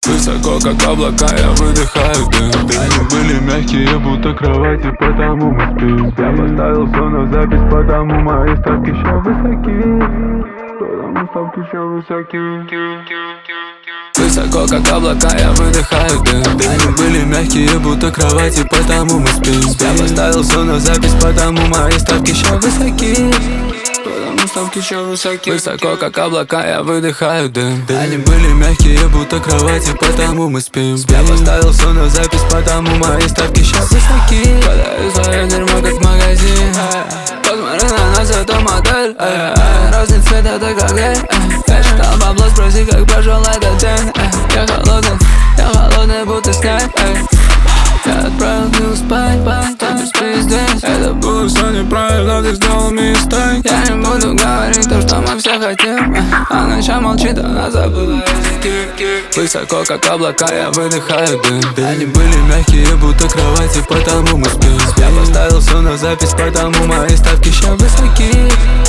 Высоко, как облака, я выдыхаю дым. Они были мягкие, будто кровати, потому мы спим. Я поставил все на запись, потому мои ставки еще высоки. Потому ставки еще высоки. Высоко, как облака, я выдыхаю дым. Они были мягкие, будто кровати, потому мы спим. Я поставил все на запись, потому мои ставки еще высоки. Потому ставки еще высоки. Высоко, как облака, я выдыхаю дым. Они были мягкие, будто кровати, потому мы спим. Я поставил все на запись, потому мои ставки еще высоки. Продаю свое дерьмо, как магазин. Посмотри на нас, это модель. Разный цвет, это как гель. Я считал бабло, спроси, как прошел этот день. Я холодный, будто снег. Я отправил не спать, без пиздец. Это было все неправильно, ты сделал мистейк. Я не буду говорить то, что мы все хотим. Ночь молчит, она забыла языки. Высоко, как облака, я выдыхаю дым. Они были мягкие, будто кровати, потому мы спим. Я поставил все на запись, потому мои ставки еще высоки.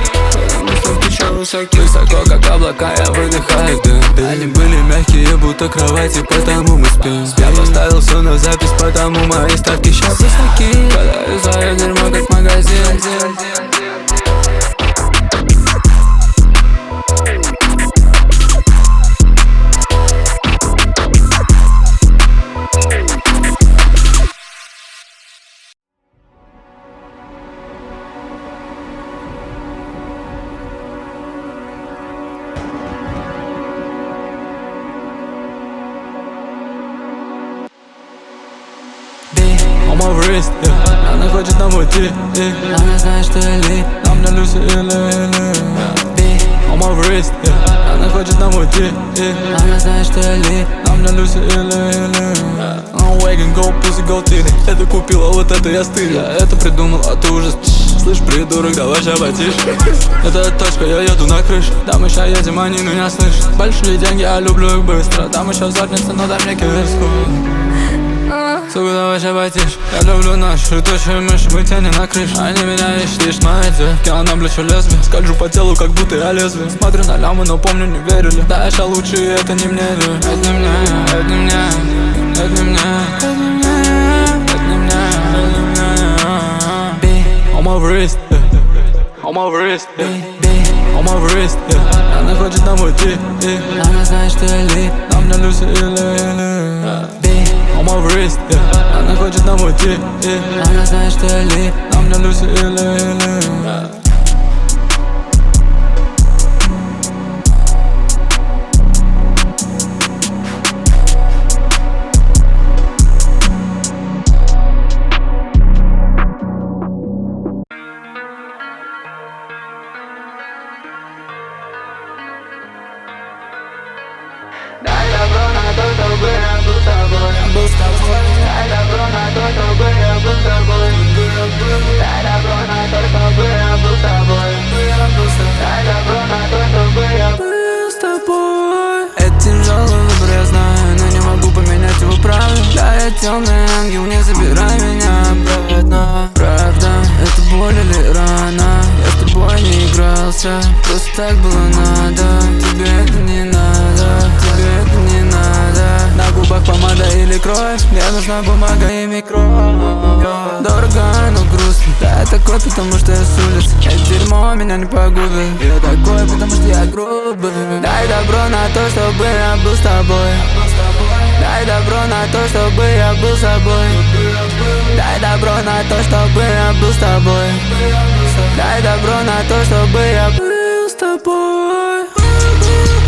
Высоко, как облака, я выдыхаю дым. Они были мягкие, будто кровати, потому мы спим. Я поставил все на запись, потому мои ставки еще высоки. Продаю свое дерьмо, как магазин. On my wrist, yeah. Она хочет нам уйти, Она знает, что я ли. на мне Люси или On my wrist, yeah. Она хочет нам уйти, Она знает, что я ли. на мне Люси или I'm waking, go pussy, go titty. Это купила, вот это я стырил. Я это придумал, а ты уже слышь, придурок, давай ща потише. Это точка, я еду на крышу. Там еще едем, они меня слышат. Большие деньги, я люблю их быстро. Там еще в заднице, но дай мне киверску. Сука, давай ща потише. Я люблю наши летучие мыши, мы тени на крыше. Они меня ищут, лишь на эти. Я на плечо лезвие, скольжу по телу, как будто я лезвие. Смотрю на лямы, но помню, не верили. Да, я ща лучше, и это не мне. Это не мне, это не мне, это не мне, это не мне, это не мне, это не мне. On my wrist, on my wrist, on my wrist. Она хочет нам уйти, Она знает, что я ли. на мне Люси или On my wrist, она хочет нам уйти, Она знает, что я ли. на мне Люси или Дай добро на то, чтобы я был с тобой. Дай добро на то, чтобы я был с тобой. Дай добро на то, чтобы я был с тобой. Дай добро на то, чтобы я был с тобой. Это тяжелый выбор, я знаю, но не могу поменять его правила. Да, я темный ангел, не забирай меня обратно. Правда, это боль или рана? Я с тобой не игрался, просто так было надо. Тебе это не надо, тебе это не надо. На губах помада или кровь, мне нужна бумага и микро. Дорого, но грустно. Да, я такой, потому что я с улицы. Это дерьмо меня не погубит. Я такой, потому что я грубый. Дай добро на то, чтобы я был с тобой. Дай добро на то, чтобы я был с собой. Дай добро на то, чтобы я был с тобой. Дай добро на то, чтобы я был с тобой.